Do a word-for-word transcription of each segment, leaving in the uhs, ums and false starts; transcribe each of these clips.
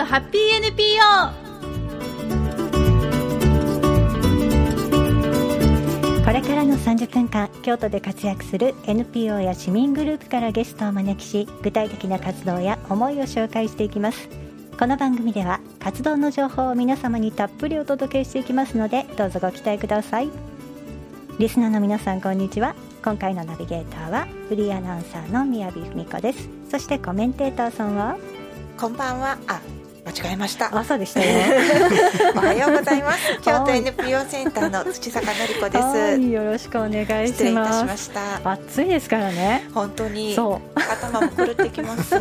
とハッピー エヌピーオー。 これからのさんじゅっぷんかん、京都で活躍する エヌピーオー や市民グループからゲストをお招きし、具体的な活動や思いを紹介していきます。この番組では活動の情報を皆様にたっぷりお届けしていきますので、どうぞご期待ください。リスナーの皆さん、こんにちは。今回のナビゲーターはフリーアナウンサーの宮城文子です。そしてコメンテーターさんは、 こんばんは。あ、間違えました。 あ、そうでしたよおはようございます。京都 エヌピーオー センターの土坂典子です。 はい、よろしくお願いします。 失礼いたしました。 暑いですからね。 本当にそう頭も狂ってきます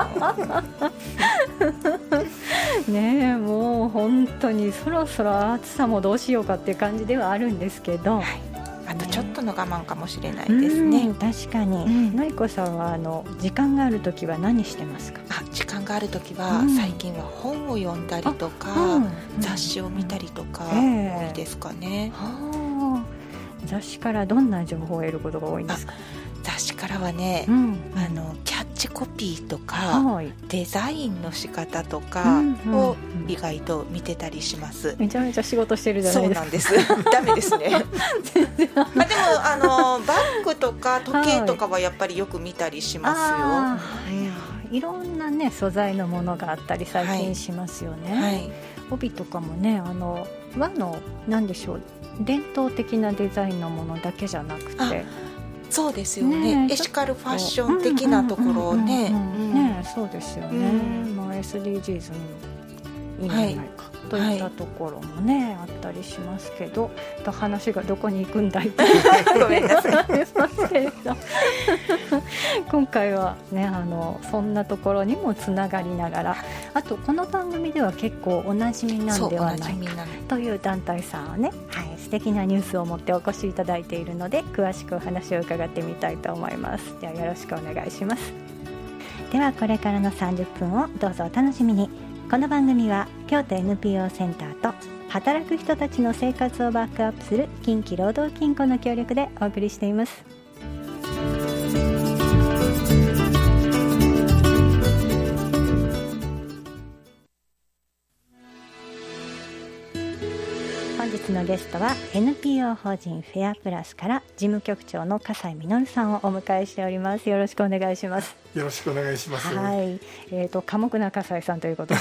ねえ、もう本当にそろそろ暑さもどうしようかっていう感じではあるんですけど、はい、 あとちょっとの我慢かもしれないですね。 確かに、うん、のりこさんはあの時間があるときは何してますか？ あ、時間があるときは、うん、最近は本を読んだりとか、うん、雑誌を見たりとか、うん、多いですかね。 はあ、雑誌からどんな情報を得ることが多いんですか？ 雑誌からはね、うん、あのキャッチコピーとか、はい、デザインの仕方とかを意外と見てたりします。 めちゃめちゃ仕事してるじゃないですか。 そうなんです。ダメですね。まあでもあのバッグとか時計とかはやっぱりよく見たりしますよ。 うん、いろんなね素材のものがあったり最近しますよね。はいはい、帯とかもね、あの和のなんでしょう、伝統的なデザインのものだけじゃなくて。 そうですよ ね, ねエシカルファッション的なところをね、 そうですよね、まあ、エスディージーズにもいいんじゃないか、はい、といったところもね、はい、あったりしますけど、と話がどこに行くんだいってごめんなさい今回はね、あのそんなところにもつながりながら、あとこの番組では結構おなじみなんではないかという団体さんをね、はい、素敵なニュースを持ってお越しいただいているので、詳しくお話を伺ってみたいと思います。ではよろしくお願いします。ではこれからのさんじゅっぷんをどうぞお楽しみに。この番組は京都 エヌピーオー センターと働く人たちの生活をバックアップする近畿労働金庫の協力でお送りしています。本日のゲストは エヌピーオー 法人フェアプラスから事務局長の笠井実さんをお迎えしております。よろしくお願いします。 よろしくお願いします。 はい、えーと、寡黙な笠井さんということで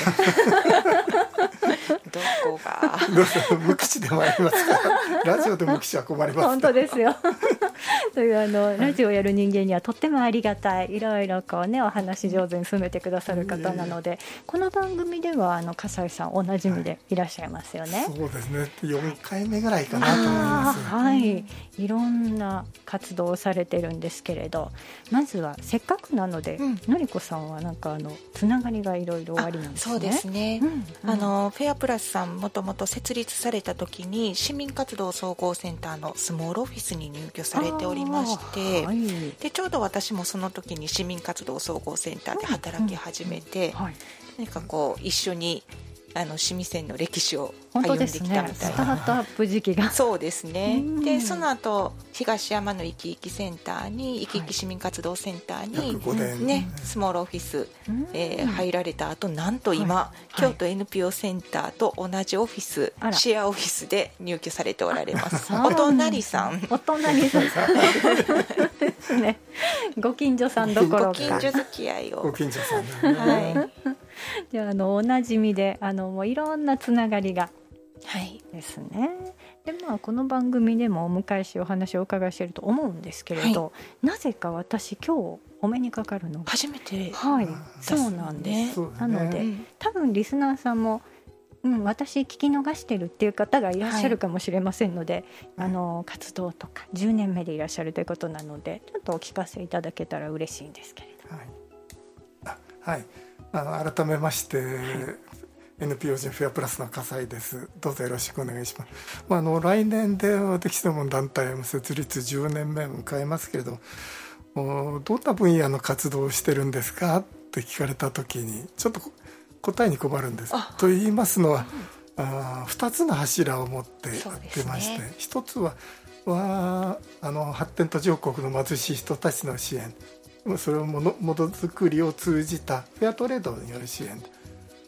どこがどうぞ無口でもありますからラジオで無口は困ります。 本当ですよというあのラジオをやる人間にはとってもありがたい、いろいろこうねお話上手に進めてくださる方なので、はい、この番組ではあの笠井さんおなじみでいらっしゃいますよね。 はい、そうですね、よんかいめぐらいかなと思います。 はい、いろんな活動をされてるんですけれど、まずはせっかくなので、うん、のりこさんはなんかあのつながりがいろいろありなんですね。 そうですね、うんうん、あのフェアプラスさんもともと設立された時に市民活動総合センターのスモールオフィスに入居されておりまして、はい、でちょうど私もその時に市民活動総合センターで働き始めて、うんうんはい、何かこう一緒にあの市民選の歴史を歩んできたみたいな、ね、スタートアップ時期がそうですね。でその後東山のいきいきセンターにいきいき市民活動センターに、ね、スモールオフィス、えー、入られた後、なんと今、はい、京都 エヌピーオー センターと同じオフィス、シェアオフィスで入居されておられます。お隣さんお隣さんですね。ご近所さんどころかご近所付き合いをご近所さん、ね、 はいじゃあ、あのおなじみであのもういろんなつながりがですね、はい、でまあ、この番組でもお迎えしお話をお伺いしていると思うんですけれど、はい、なぜか私今日お目にかかるの初めて、 はい、そうなんです、ね、なので、うん、多分リスナーさんも、うん、私聞き逃してるっていう方がいらっしゃるかもしれませんので、はい、あの活動とかじゅうねんめでいらっしゃるということなので、ちょっとお聞かせいただけたら嬉しいんですけれど。 はい、あ、はい、あの改めまして、はい、エヌピーオー 人フェアプラスの笠井です。どうぞよろしくお願いします。まあ、あの来年で私ども団体も設立じゅうねんめを迎えますけれど、どんな分野の活動をしてるんですかって聞かれた時にちょっと答えに困るんです。と言いますのは、うん、あふたつの柱を持ってやってまして、ね、ひとつははあの発展途上国の貧しい人たちの支援、それをものものづくりを通じたフェアトレードによる支援、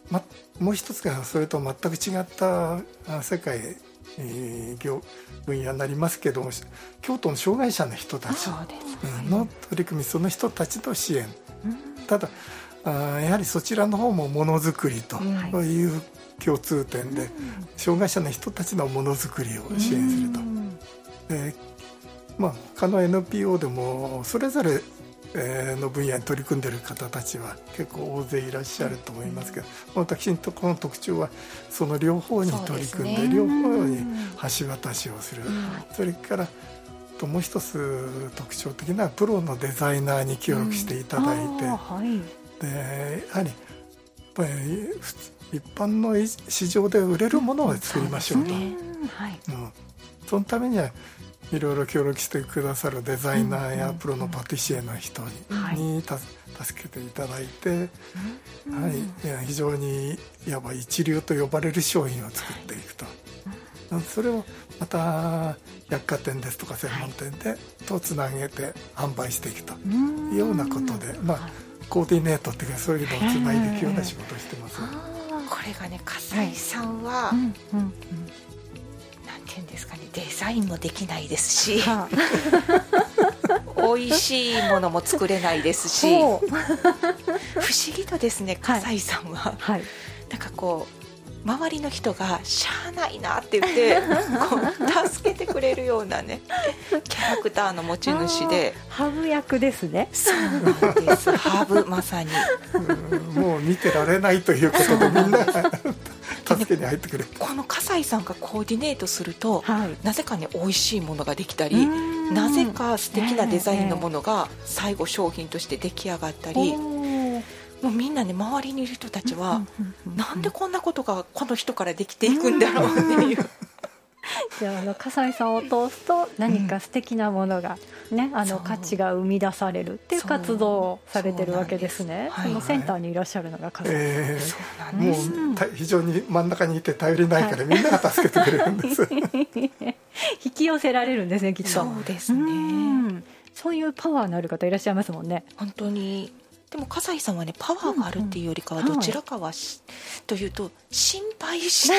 ま、もう一つがそれと全く違った世界、えー、業分野になりますけども、京都の障害者の人たちの取り組み、その人たちの支援、うん、ただあやはりそちらの方もものづくりという共通点で、うん、障害者の人たちのものづくりを支援すると、うん、でまあ、他の エヌピーオー でもそれぞれの分野に取り組んでいる方たちは結構大勢いらっしゃると思いますけど、うん、私のところの特徴はその両方に取り組んで、ね、両方に橋渡しをする、うん、それからともう一つ特徴的なプロのデザイナーに協力していただいて、うんはい、でやはり一般の市場で売れるものを作りましょうと、うんねはいうん、そのためにはいろいろ協力してくださるデザイナーやプロのパティシエの人に、うんにた助けていただいて、うんはい、いや非常にいわば一流と呼ばれる商品を作っていくと、はい、それをまた百貨店ですとか専門店で、はい、とつなげて販売していくというようなことで、まあ、コーディネートっていうかそういうのをつないでいくような仕事をしてます。 これがね笠井さんは、はいうんうんうんなんていうんですかね、デザインもできないですし、はあ、美味しいものも作れないですし不思議とですね笠井さんは、はい、なんかこう周りの人がしゃあないなって言ってこう助けてくれるようなねキャラクターの持ち主でハブ役ですね。 そうなんですハブまさにうんもう見てられないということでみんな助けに入ってくれる、 ね、この笠井さんがコーディネートすると、はい、なぜかね美味しいものができたりなぜか素敵なデザインのものが最後商品として出来上がったり、えー、もうみんなね周りにいる人たちはなんでこんなことがこの人からできていくんだろうっていうじゃあ、あの笠井さんを通すと何か素敵なものが、ねうん、あの価値が生み出されるっていう活動をされてるわけですね。そのセンターにいらっしゃるのが笠井さん、えー、もう非常に真ん中にいて頼りないから、はい、みんなが助けてくれるんです引き寄せられるんですねきっと。 そうですねうんそういうパワーのある方いらっしゃいますもんね。 本当に。でも笠井さんはねパワーがあるっていうよりかはどちらかは、はい、というと心配して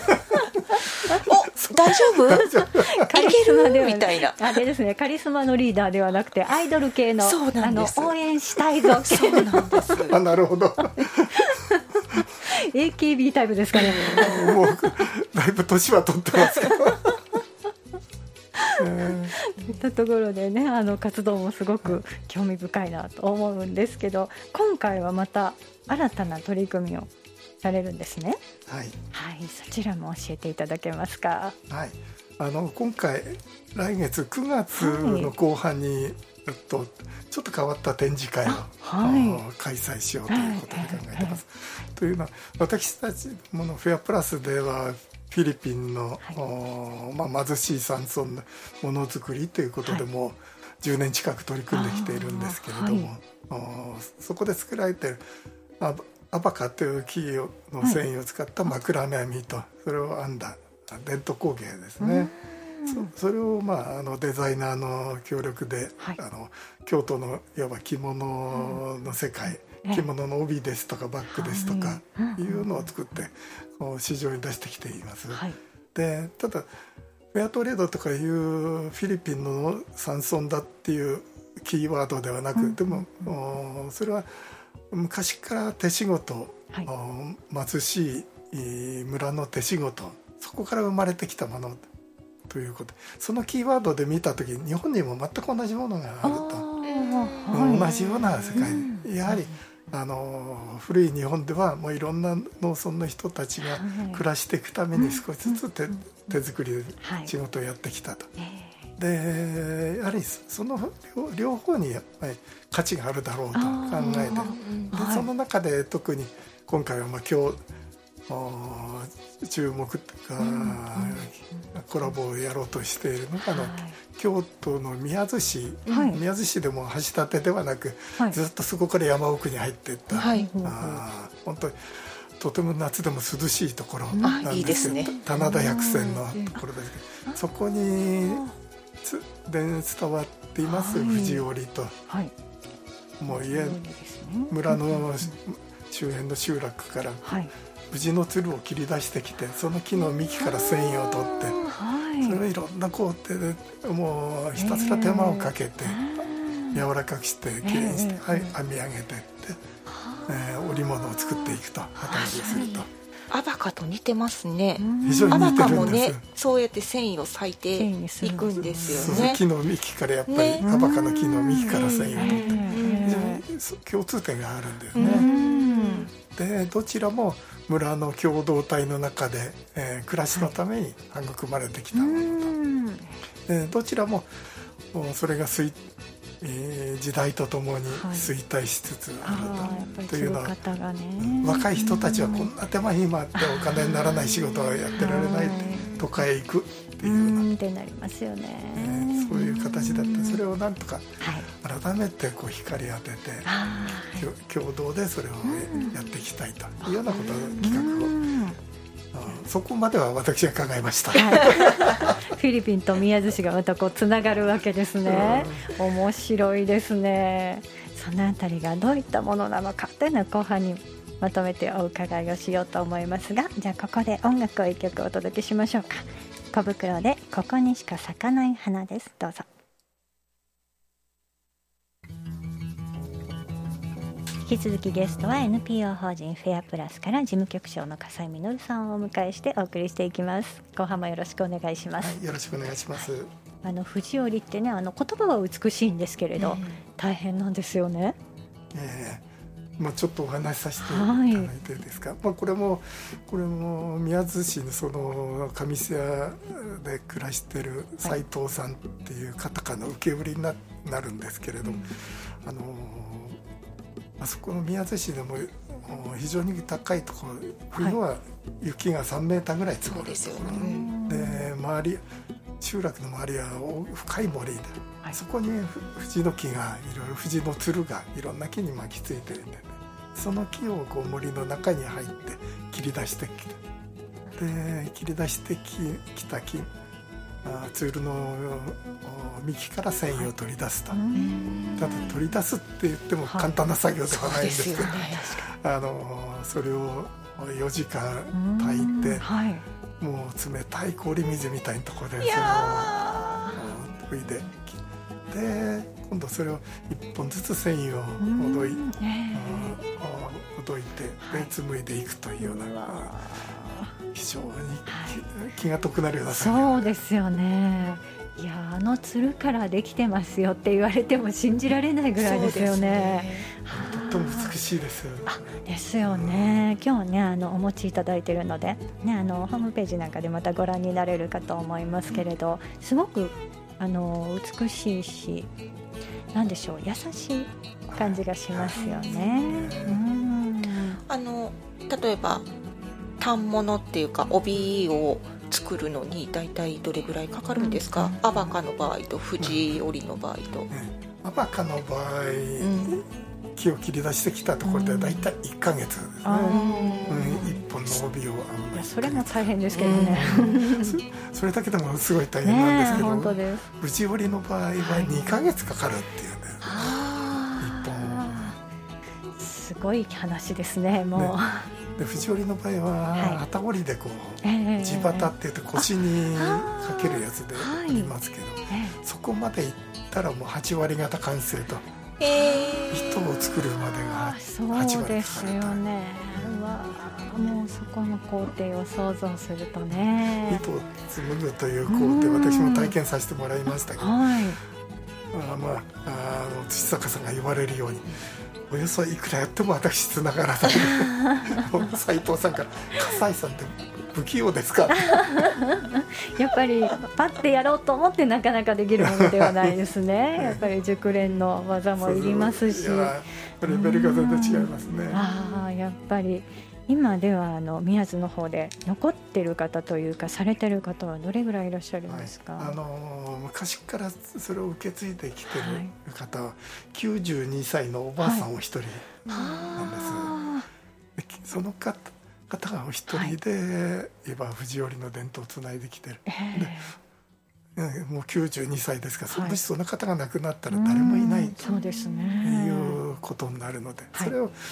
お大丈夫カリスマではみたいなあれですねカリスマのリーダーではなくてアイドル系のそうなんですあの応援したいぞそうなんですあなるほどエーケービー タイプですかねもうだいぶ年は取ってますけどといったところでねあの活動もすごく興味深いなと思うんですけど今回はまた新たな取り組みをされるんですね。 はい、 はい、そちらも教えていただけますか。 はい、あの今回来月くがつの後半に、はい、とちょっと変わった展示会を、はい、開催しようということで考えてます、はい、というのは私たちものフェアプラスではフィリピンの、はいまあ、貧しい山村のものづくりということでも、はい、じゅうねん近く取り組んできているんですけれども、はい、そこで作られているア, アバカという木の繊維を使った枕編みとそれを編んだ伝統工芸ですね。そ, それを、まあ、あのデザイナーの協力で、はい、あの京都のいわば着物の世界、うん、着物の帯ですとかバッグですとかいうのを作って市場に出してきています、はい、でただフェアトレードとかいうフィリピンの山村だっていうキーワードではなく、うん、でも、うん、それは昔から手仕事、はい、貧しい村の手仕事そこから生まれてきたものということでそのキーワードで見た時日本にも全く同じものがあると、はい、同じような世界、うん、やはりあの古い日本ではもういろんな農村の人たちが暮らしていくために少しずつ 手, 手作りで仕事をやってきたと、はい、でやはりその両方にやっぱり価値があるだろうと考えてで、はい、その中で特に今回はまあ今日注目というか、うん、コラボをやろうとしているのが、はい、京都の宮津市、はい、宮津市でも橋立ではなく、はい、ずっとそこから山奥に入っていった、はい、あ本当にとても夏でも涼しいところなんですけど、いいですね、棚田百選のところですけどそこに伝わっています、はい、藤織と、はい、もう家、ね、村の周辺の集落から、はい、藤のつるを切り出してきて、その木の幹から繊維を取って、はい、それをいろんな工程でもうひたすら手間をかけて、柔らかくしてきれいにして、はい、編み上げていって、えー、織物を作っていくと、旗織りすると。 アバカと似てますね。 非常に似てるんです。 アバカもね、そうやって繊維を裂いていくんですよね。 木の幹からやっぱり、ね、アバカの木の幹から繊維を取って、非常に共通点があるんですね。でどちらも村の共同体の中で、えー、暮らしのために育まれてきたものと、でどちらもそれが衰えー、時代とともに衰退しつつあると、はい、というのは、ね、若い人たちはこんな手間暇あってお金にならない仕事をやってられないって都会へ行くっていうようなってなりますよね、 えー、そういう形だったそれをなんとか改めてこう光当てて、はい、共同でそれをやっていきたいというようなことを企画をそこまでは私が考えました、はい、 フィリピンと宮津市がまたこうつながるわけですね、うん、面白いですね。そのあたりがどういったものなのかというのを後半にまとめてお伺いをしようと思いますが、じゃあここで音楽を一曲お届けしましょうか。小袋でここにしか咲かない花です。どうぞ。引き続きゲストは エヌピーオー 法人フェアプラスから事務局長の笠井実さんをお迎えしてお送りしていきます。後半もよろしくお願いします、 はい、よろしくお願いします、はい、 あの藤織ってね、あの言葉は美しいんですけれど、えー、大変なんですよね。 えーまあ、ちょっとお話しさせていただいてですか、はい、まあ、これもこれも宮津市のその上瀬屋で暮らしている斉藤さんっていう方からの受け売りに な, なるんですけれども、うん、あのあそこの宮津市でも非常に高いところ、冬は雪がさんメーターぐらい積もるんですよね。で周り集落の周りは深い森で、はい、そこに藤の木がいろいろ藤のつるがいろんな木に巻きついてるんで、ね、その木をこう森の中に入って切り出してきて、で切り出してき, きた木ツールの幹から繊維を取り出すと、はい、ただ取り出すって言っても簡単な作業ではないんですけど、はい、そ, あのそれをよじかん炊いて、はい、もう冷たい氷水みたいなところでそれを研いで、で今度それをいっぽんずつ繊維をほどい、ほどいてで紡いでいくというような、非常に気が遠くなるような作業。 そうですよね。いや、あのつるからできてますよって言われても信じられないぐらいですよね。 とっても美しいですよ。 あ、ですよね。今日ね、あのお持ちいただいているので、ね、あのホームページなんかでまたご覧になれるかと思いますけれど、すごくあの美しいし、なんでしょう、優しい感じがしますよね。うん、 あの例えば反物っていうか帯を作るのに大体どれぐらいかかるんですか、うん、アバカの場合と藤織の場合と、うん、 アバカの場合、うん、木を切り出してきたところで大体いっかげつですね、うんうん、いっぽんの帯を編む。 いや、それも大変ですけどね、 うん、そ, それだけでもすごい大変なんですけど、 ね、本当です。 藤織の場合はにかげつかかるっていうね、はい、いっぽん。 すごい話ですね。もう、ね、 で藤織の場合は旗織りでこう、はい、地旗って言って腰にかけるやつでありますけど、はい、そこまでいったらもうはちわり方完成と、えー、糸を作るまでがはちわりかかると。そうですよね。 うわ、もうそこの工程を想像するとね、 糸を紡ぐという工程、私も体験させてもらいましたけど、はい、あ、まあ、あの土坂さんが言われるようにおよそいくらやっても私つながらない斉藤さんから笠井さんって不器用ですかやっぱりパッてやろうと思ってなかなかできるものではないですねやっぱり熟練の技もいりますし、 そうそう、レベルが全然違いますね。 あ、やっぱり今ではあの宮津の方で残ってる方というかされてる方はどれぐらいいらっしゃるんですか。はい、あの昔からそれを受け継いできてる方はきゅうじゅうにさいのおばあさんお一人なんです、はい、でその方方がお一人で、はい、今藤織の伝統をつないできてる、えー、でもうきゅうじゅうにさいですから、はい、もしその方が亡くなったら誰もいないということになるので、はい、それを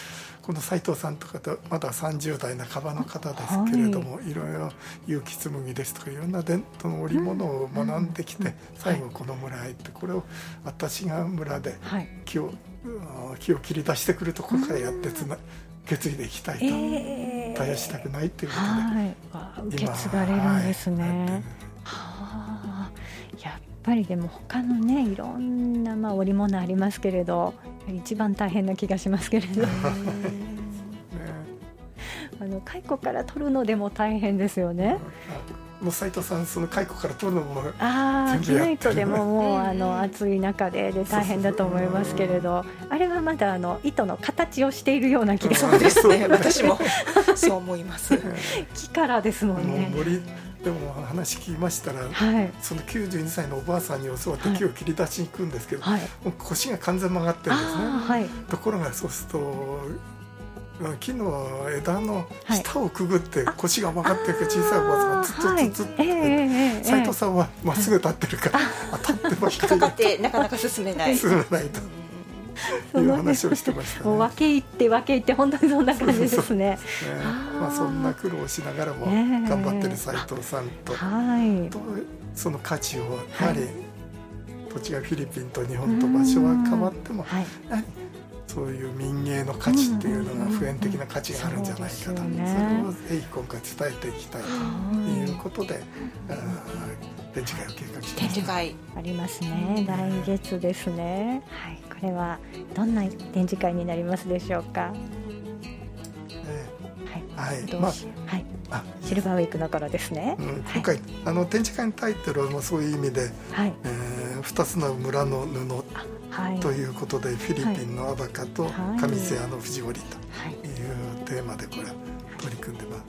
この斉藤さんとかとまださんじゅう代半ばの方ですけれども、はい、いろいろ結城紬ですとかいろんな伝統の織物を学んできて、うんうん、最後この村へ行って、これを私が村で木を、はい、木を切り出してくるところからやってつな、うん、受け継いでいきたいと、えー、絶やしたくないということで、 はい、受け継がれるんですね、はいはあ、やっぱりでも他のねいろんなまあ織物ありますけれど一番大変な気がしますけれどあの蚕から取るのでも大変ですよね。 もう斉藤さんその蚕から取るのもあ着ないとでももうあの暑い中でで大変だと思いますけれど、あれはまだあの糸の形をしているような気がそうですね私もそう思います木からですもんね。 もう森でも話聞きましたら、はい、そのきゅうじゅうにさいのおばあさんに教わって木を切り出しに行くんですけど、はい、もう腰が完全曲がってるんですね、はい、ところがそうすると木の枝の下をくぐって腰が曲がっていく小さいおばあさんがツッツッツッって斉藤さんはまっすぐ立ってるから当たってばっかり引っかかってなかなか進めない進めないという話をしてましたね。 もう分け入って分け入って本当にそんな感じですね。そうねまあ、そんな苦労をしながらも頑張ってる斉藤さんと、はい、とその価値をやはり、はい、土地がフィリピンと日本と場所は変わっても、はい、やはりそういう民芸の価値っていうのが普遍的な価値があるんじゃないかと、うんうんうん、それをぜひ今回伝えていきたいということで、展示会を計画しました。 展示会ありますね。来月ですね、はい、これはどんな展示会になりますでしょうか。はい、どうし、まあ、はい、あシルバーウィークの頃ですね、うん、 今回、はい、あの展示会のタイトルはもうそういう意味で、はいえー、ふたつの村の布ということで、はい、フィリピンのアバカと上瀬谷の藤織というテーマでこれ取り組んでます。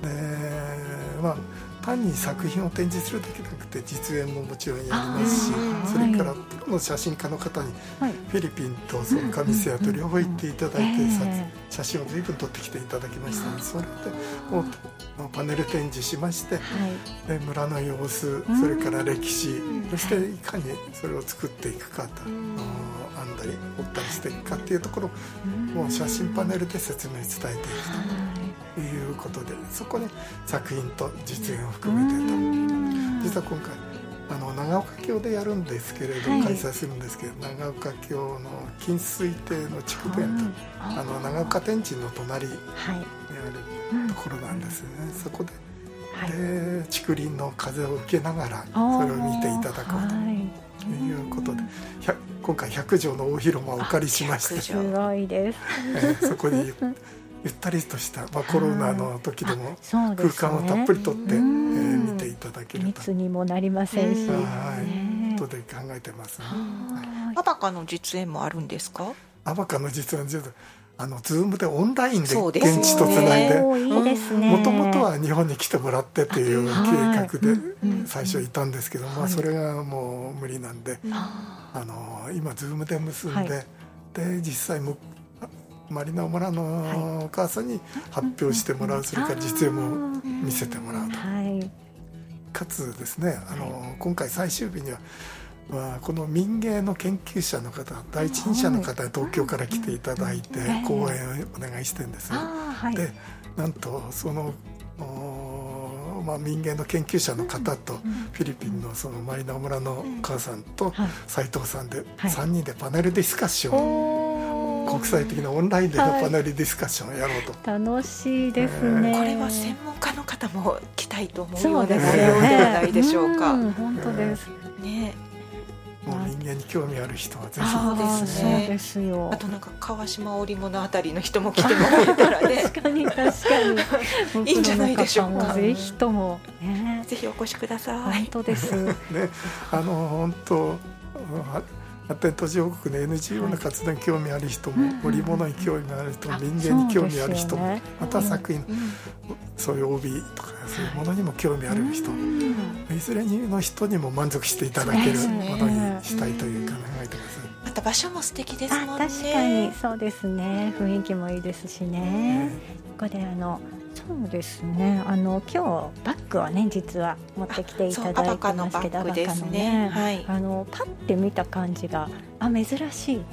で、まあ単に作品を展示するだけじゃなくて実演ももちろんやりますし、それからプロの写真家の方にフィリピンとその上瀬谷と両方行っていただいて写真を随分撮ってきていただきましたので、それでもうパネル展示しまして、で村の様子、それから歴史、そしていかにそれを作っていくかと、編んだり折ったりしていくかっていうところをもう写真パネルで説明伝えていくとということで、そこに作品と実演を含めてと、実は今回あの長岡京でやるんですけれど、はい、開催するんですけど、長岡京の金水亭の筑前と、あの長岡天神の隣にあるところなんですよね、はい、そこで、はい、で竹林の風を受けながらそれを見ていただこうということで、今回ひゃくじょうの大広間をお借りしまして、 すごいです、 えー、そこにゆったりとした、まあ、コロナの時でも空間をたっぷりとって、ねえー、見ていただけると密にもなりませんし、 はいとで考えてます、ね、 はい、アバカの実演もあるんですか。 アバカの実演あのズームでオンラインで現地とつないで、もともとは日本に来てもらってという計画で最初いたんですけど、まあ、それがもう無理なんで、あの今ズームで結んで、はい、で実際もマリナ村のお母さんに発表してもらう、それから実演も見せてもらうと、はい、かつですね、あの今回最終日には、まあ、この民芸の研究者の方、第一人者の方に東京から来ていただいて講演をお願いしてるんですよ、はい、でなんとそのまあ、民芸の研究者の方とフィリピンのそのマリナ村のお母さんと斉藤さんでさんにんでパネルディスカッション、国際的なオンラインでのパネルディスカッションをやろうと、 はい、楽しいですね、 えー、これは専門家の方も来たいと思うような内容ではないでしょうか。 うん、本当です、 えー、ね、 もう人間に興味ある人はぜひ。 そうですね。 そうですよ。 あとなんか川島織物あたりの人も来てもらえたらね確かに確かにいいんじゃないでしょうか。 ぜひとも、ね、 ぜひお越しください。 本当です、ね、 あの本当発展途上国の エヌジーオー の活動に興味ある人も、はい、織物に興味ある人も、民芸に興味ある人も、ね、また作品、うん、そういう帯とかそういうものにも興味ある人、うん、いずれの人にも満足していただけるものにしたいという考えてます。 また場所も素敵ですもんね。 確かにそうですね、雰囲気もいいですしね、ここであのそうですね、あの今日バッグはね実は持ってきていただいてますけど、アバカのね、はい、あのパッて見た感じがあ珍しいって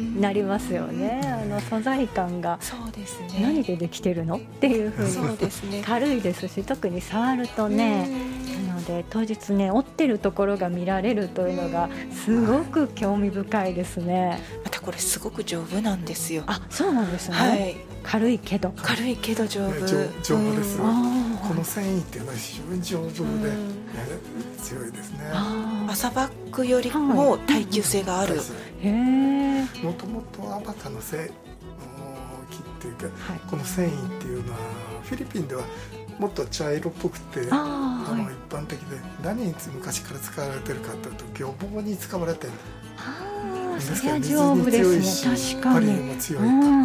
なりますよね、うん、あの素材感がそうですね、 何でできてるのっていう風にそうですね、 軽いですし、特に触るとね、なので当日ね折ってるところが見られるというのがすごく興味深いですね。 またこれすごく丈夫なんですよ。 あ、そうなんですね、はい、軽いけど軽いけど丈夫、 丈夫です、うん、この繊維っていうのは非常に丈夫で、うんね、強いですね。 麻バッグよりも耐久性がある、はい、 へー、 もともとアバタの木っていうか、はい、この繊維っていうのはフィリピンではもっと茶色っぽくて、ああの一般的で、何に昔から使われてるかというと漁網に使われてる。 ああ、それは丈夫ですね。確かに。 針にも強いと、うん、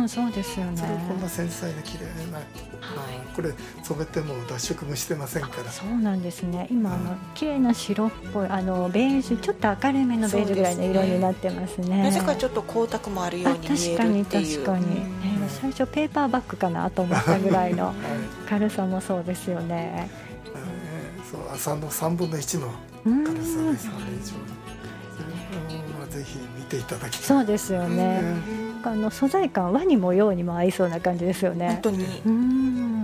そうですよね。 それこんな繊細で綺麗な、はい、これ染めても脱色もしてませんから。 そうなんですね。今、うん、あの綺麗な白っぽいあのベージュ、ちょっと明るめのベージュぐらいの色になってますね。 なぜかちょっと光沢もあるように見えるっていう。 確かに確かに、うん、最初ペーパーバッグかなと思ったぐらいの軽さもそうですよね。 そう、麻のさんぶんのいちの軽さですよね。ぜひ見ていただきたい。 そうですよね、あの素材感、和にも洋にも合いそうな感じですよね。 本当に、 うん、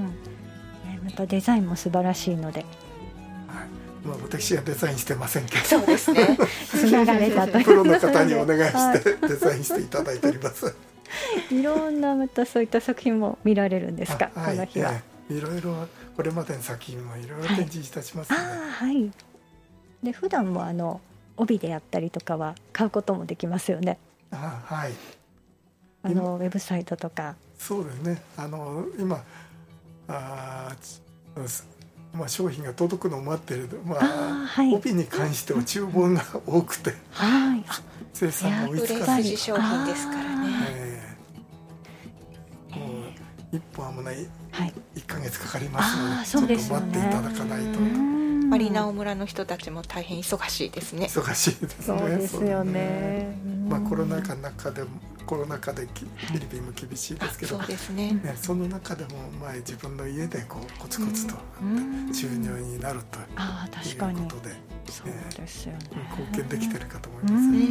ね、またデザインも素晴らしいので、 はい、まあ、私はデザインしてませんけど、 そうですね、 つながれたというプロの方にお願いしてデザインしていただいておりますいろんなまたそういった作品も見られるんですか、はい、この日は、 えー、いろいろこれまでの作品もいろいろ展示いたしますので、はい、あ、 はい、で普段もあの帯であったりとかは買うこともできますよね。 あ、はい、 あのウェブサイトとか。 そうですね、あの今あ、まあ、商品が届くのを待っている、まああ、はい、帯に関しては注文が多くて、はい、生産が追いつかない、 売れ筋商品ですからね、 えー、もう一本はもうない、はい、いっかげつかかりますので、ちょっと待っていただかないと。 マリナオ村の人たちも大変忙しいですね。 忙しいですね。 そうですよね。 まあ、コロナ禍の中でもコロナ禍でフィリピンも厳しいですけど、 そうですね、 ね、その中でもまあ自分の家でこうコツコツと収入になるということで、 そうですよね、 貢献できてるかと思います。うん、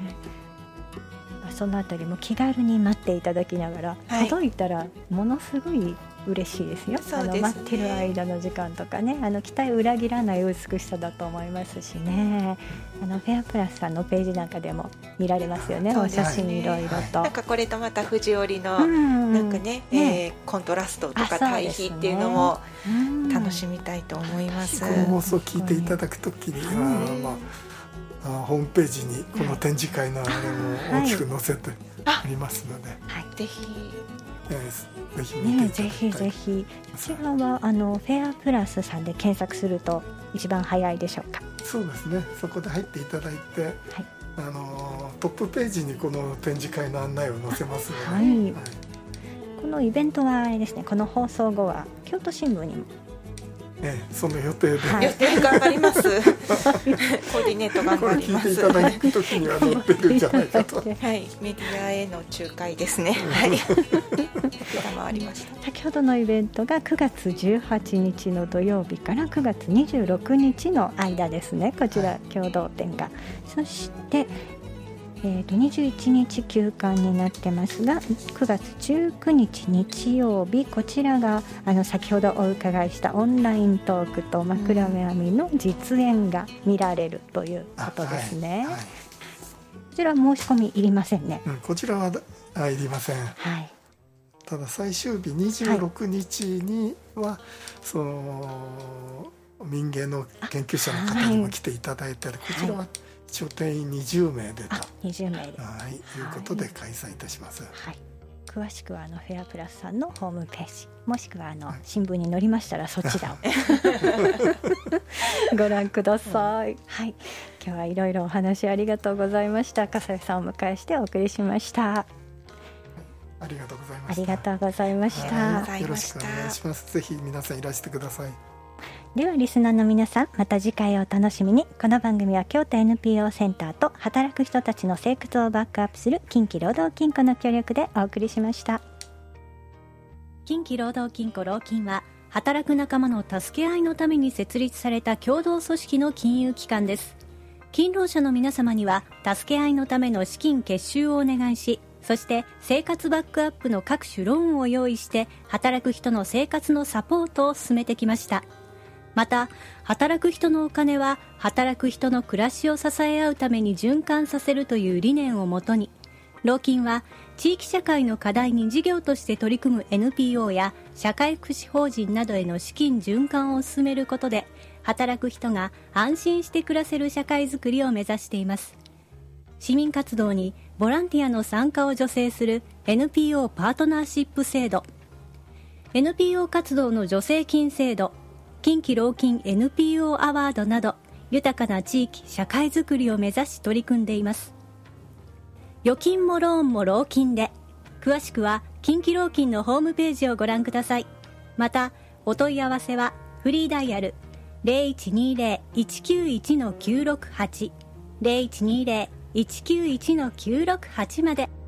そのあたりも気軽に待っていただきながら、はい、届いたらものすごい嬉しいですよ。 そうですね、 あの待ってる間の時間とかね、あの期待を裏切らない美しさだと思いますしね、あのフェアプラスさんのページなんかでも見られますよね、お写真いろいろと、 なんかこれとまた藤織のなんかね、うん、えー、コントラストとか対比っていうのも楽しみたいと思います。 この放送を聞いていただくときには、まあ、あホームページにこの展示会のあれも大きく載せてありますので、 はい、ぜひ、 えーぜひ見ていただきたい。 ね、ぜひぜひ。こちらはあのフェアプラスさんで検索すると一番早いでしょうか。 そうですね、そこで入っていただいて、はい、あのトップページにこの展示会の案内を載せますので、はいはい、 このイベントはあれですね、この放送後は京都新聞にも、 ええ、その予定で、 はい、予定頑張りますコーディネート頑張ります。 これ聞いていただくときには載ってるんじゃないかとはい、 メディアへの仲介ですねはい回りました。 先ほどのイベントがくがつじゅうはちにちの土曜日からくがつにじゅうろくにちの間ですね、こちら共同展が、はい、そしてえー、とにじゅういちにち休館になってますが、くがつじゅうくにち日曜日、こちらがあの先ほどお伺いしたオンライントークと枕目編みの実演が見られるということですね、はいはい、こちら申し込みいりませんね、 うん、こちらはあいりません、はい、ただ最終日にじゅうろくにちには、はい、その民芸の研究者の方にも来ていただいたり、はい、こちらは一応定員にじゅうめいでとにじゅうめいで、 はい、いうことで開催いたします、 はい、詳しくはあのフェアプラスさんのホームページ、もしくはあの新聞に載りましたらそちらをご覧ください、はい、今日はいろいろお話ありがとうございました。笠井さんをお迎えしてお送りしました。 ありがとうございました。 ありがとうございました。 よろしくお願いします。ぜひ皆さんいらしてください。 ではリスナーの皆さん、また次回をお楽しみに。この番組は京都 エヌピーオー センターと働く人たちの生活をバックアップする近畿労働金庫の協力でお送りしました。 近畿労働金庫労金は働く仲間の助け合いのために設立された共同組織の金融機関です。 勤労者の皆様には助け合いのための資金結集をお願いし、そして生活バックアップの各種ローンを用意して働く人の生活のサポートを進めてきました。また働く人のお金は働く人の暮らしを支え合うために循環させるという理念をもとに、労金は地域社会の課題に事業として取り組む エヌピーオー や社会福祉法人などへの資金循環を進めることで、働く人が安心して暮らせる社会づくりを目指しています。市民活動にボランティアの参加を助成する エヌピーオー パートナーシップ制度、 エヌピーオー 活動の助成金制度、近畿労金 エヌピーオー アワードなど、豊かな地域社会づくりを目指し取り組んでいます。預金もローンも労金で、詳しくは近畿労金のホームページをご覧ください。またお問い合わせはフリーダイヤル ゼロいちにゼロ いちきゅういち きゅうろくはち ゼロいちにゼロ いちきゅういち きゅうろくはち まで。